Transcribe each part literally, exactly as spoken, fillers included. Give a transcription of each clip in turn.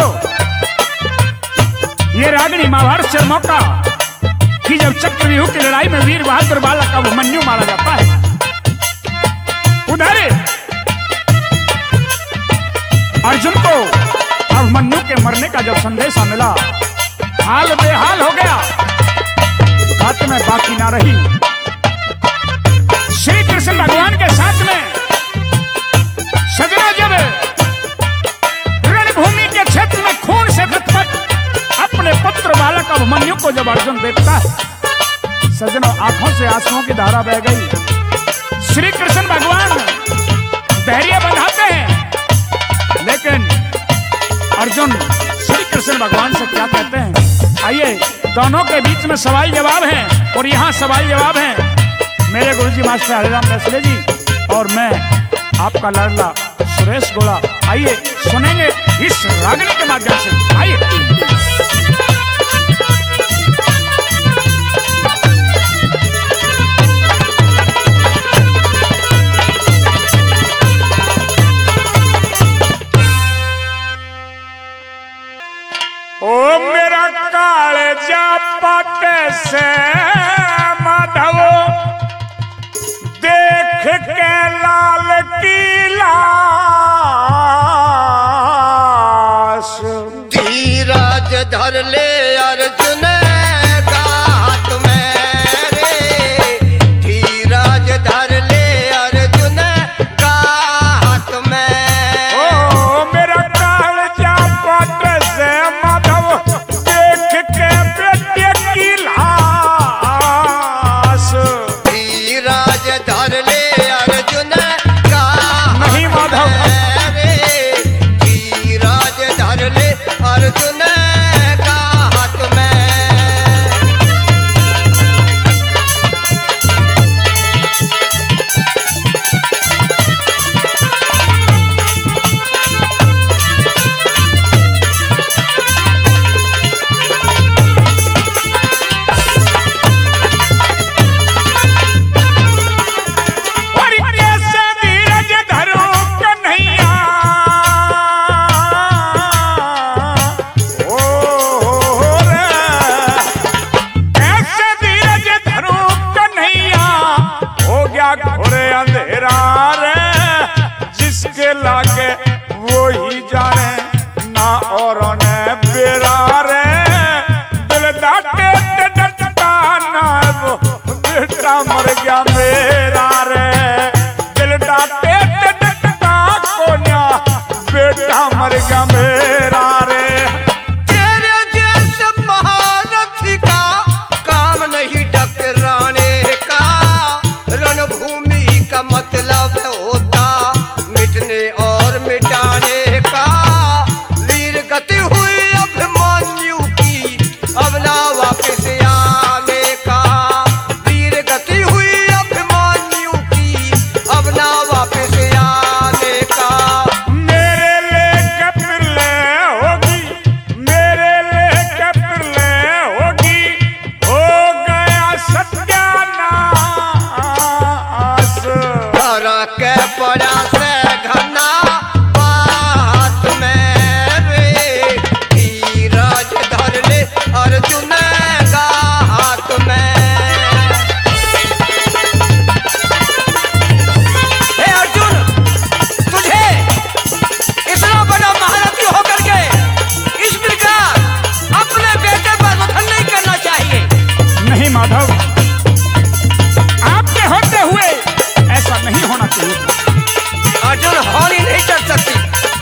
ये रागिनी महाभारत से मौका कि जब चक्रव्यूह की लड़ाई में वीर बहादुर बालक अभिमन्यु मारा जाता है। उधर अर्जुन को अभिमन्यु के मरने का जब संदेशा मिला, हाल बेहाल हो गया, बात में बाकी ना रही। श्री कृष्ण भगवान के साथ में सजना जब रणभूमि के क्षेत्र में खून से लथपथ अपने पुत्र बालक अभिमन्यु को जब अर्जुन देखता है, सजनों आंखों से आंसुओं की धारा बह गई। श्री कृष्ण भगवान धैर्य बंधाते हैं, लेकिन अर्जुन श्री कृष्ण भगवान से क्या कहते हैं, आइए दोनों के बीच में सवाल जवाब है। और यहाँ सवाल जवाब है मेरे गुरुजी मास्टर हरिराम बैसले जी और मैं आपका लाडला सुरेश गोड़ा। आइए सुनेंगे इस रागिनी के माध्यम से। आइए ओ मेरा कालजा पाटे से माधव देख के लाल की लाश, धीरज धर ले अर्जुन का हाथ में रे, धीरज धर ले अर्जुन का हाथ में। ओ मेरा कालजा पाटे से देख के बेटे की लाश, धीरज धर ले अर्जुन का नहीं माधव रे, धीरज धर ले अर्जुन का हाथ में। लागे वो ही जाने ना और ने बेरा रे, दिल डाटे डटता ना वो बेटा मर गया मेरा रे, दिल डाटे डटता कोन्या बेटा मर गया मेरा रे। तेरे जैसे महारथी का काम नहीं टकराने का, रणभूमि का मतलब होता मिटने और मिटाने का। वीर गति हुई अभिमन्यु की अब ना वापस आने का, वीर गति हुई अभिमन्यु की अब ना वापस आने का। मेरे लेके पिरले होगी, मेरे लेके पिरले होगी, हो गया सत्यानाश। हरा के पड़ा से घना बात में रे, धीरज धर ले अर्जुन का हाथ में। हे अर्जुन, तुझे इतना बड़ा महारथी होकर के इस प्रकार अपने बेटे पर मथन नहीं करना चाहिए। नहीं माधव, आपके होते हुए ऐसा नहीं होना चाहिए। अर्जुन हॉल ही नहीं कर सकती।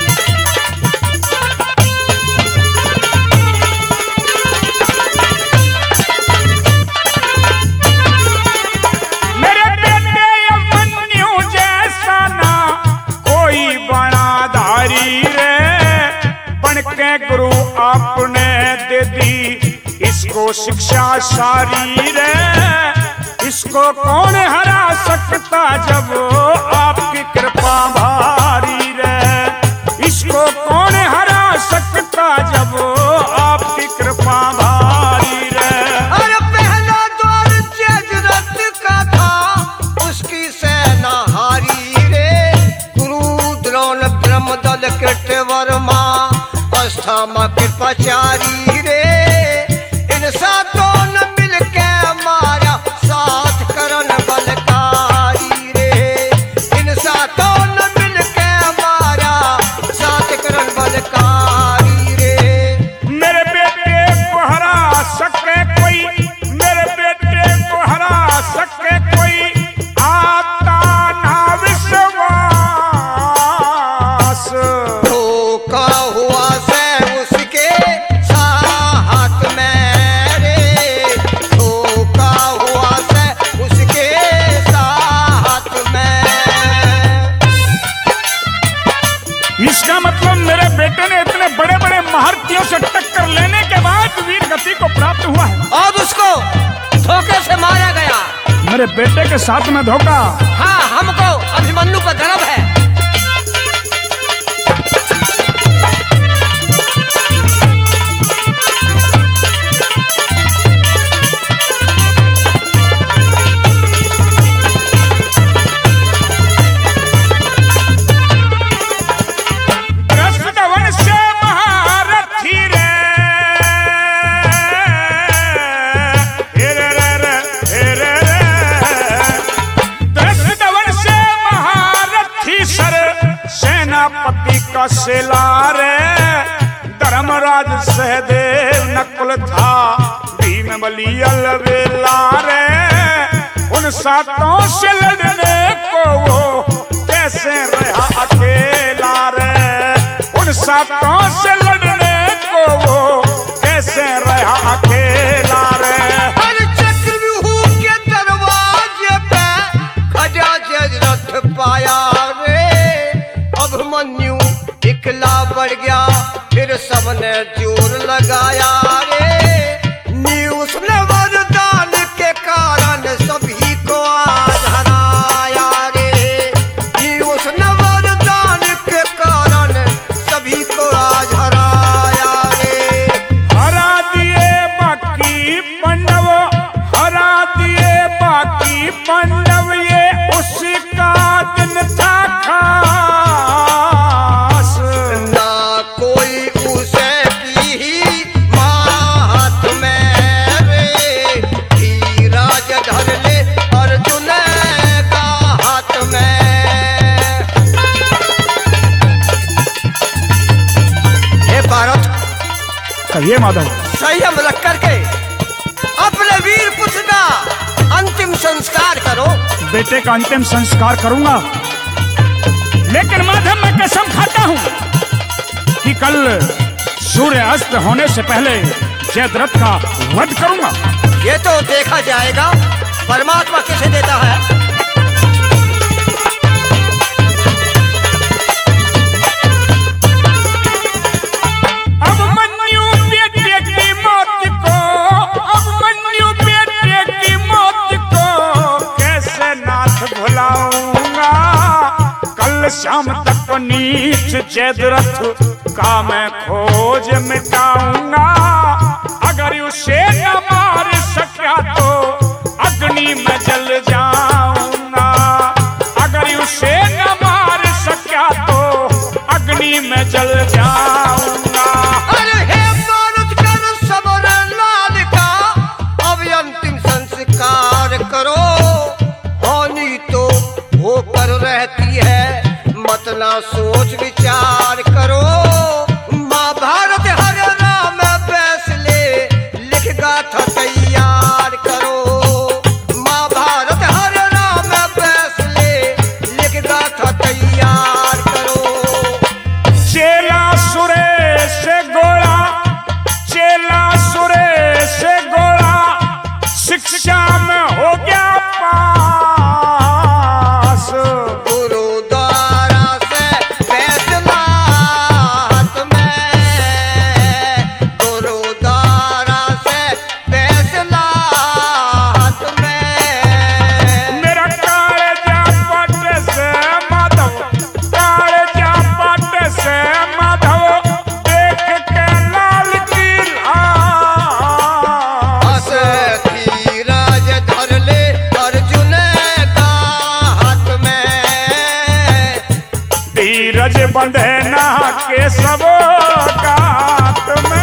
मेरे बेटे अभिमन्यु जैसा ना कोई बनाधारी रे, बन के गुरु आपने दे दी इसको शिक्षा सारी रे, इसको कौन हरा सकता जब आपकी कृपा भारी रे, इसको कौन हरा सकता जब आपकी कृपा भारी रे। अरे पहला द्वार जयद्रथ का था, उसकी सेना हारी रे, गुरु द्रोण ब्रह्मदल कृतवर्मा अस्था राम कृपाचारी रे इन सातों न मिलके मारा साथ करन बलकारी रे इन सातों न मिलके मारा साथ करन बलकारी रे। मेरे बेटे को हरा सके कोई, मेरे बेटे को हरा सके कोई, आता ना विश्वास। धोखा हुआ से उसके साथ में रे धोखा हुआ से उसके साथ में। इसका मतलब मेरे बेटे ने इतने बड़े बड़े महारथियों से टक्कर लेने के बाद वीर गति को प्राप्त हुआ है और उसको धोखे से मारा गया। मेरे बेटे के साथ में धोखा। हाँ, हमको अभिमन्यु पर गर्व है। दृष्टवन से महारथी रे, हे रे रे रे, हे रे रे। दृष्टवन से महारथी सर सेनापति का सेलारे, धर्मराज सहदेव नकुल था भीम बली अलवेला रे। उन सातों से लड़ने को वो कैसे रहा अकेला रे, उन सातों से लड़ने को वो कैसे रहा अकेला रे। हर चक्रव्यूह के दरवाजे पे खजा जजरथ पाया रे अभिमन्यु इकला बढ़ गया फिर सबने जोर लगाया रे। न्यूज ने वरदान के कारण सभी को आज हराया रे न्यूज ने वरदान के कारण सभी को आज हराया रे। हरा दिए बाकी पांडव, हरा दिए बाकी पांडव, ये उसका दिन था खास। ना कोई उसे की मात में रे धीरज धर ले अर्जुन का हाथ में। हे भारत, कहिए माधव। संयम रख करके अपने वीर पुत्र का अंतिम संस्कार करो। बेटे का अंतिम संस्कार करूंगा, लेकिन माधव मैं कसम खाता हूं कि कल सूर्य अस्त होने से पहले जयद्रथ का वध करूंगा। ये तो देखा जाएगा परमात्मा किसे देता है। अभिमन्यु बेटे की मौत को, अभिमन्यु बेटे की मौत को कैसे नाथ भुलाऊंगा। कल शाम तक नीच जयद्रथ का मैं खोज मिटाऊंगा। अगर उसे न मार सका तो अग्नि में जल जाऊंगा। अगर उसे न मार सका तो अग्नि में जल जाऊंगा। अरे हे मारुत कर सबर लाल का अब अंतिम संस्कार करो। होनी तो होकर रहती है मत ना सोच विचार करो। महाभारत हर राम फैसले लिख गाथा तैयार करो। महाभारत हर राम फैसले लिख गाथा तैयार करो। चेला सुरेश गोड़ा, चेला सुरेश गोड़ा शिक्षा में हो गया पास। गुरु द्वारा से फैसला हाथ में गुरु द्वारा से फैसला हाथ में। मेरा कालजा पट से माधव, कालजा पट से माधव, देख के लाल की लाश। धीरज धर ले अर्जुन का हाथ में। धीरज बंधे ना के सब का तो मैं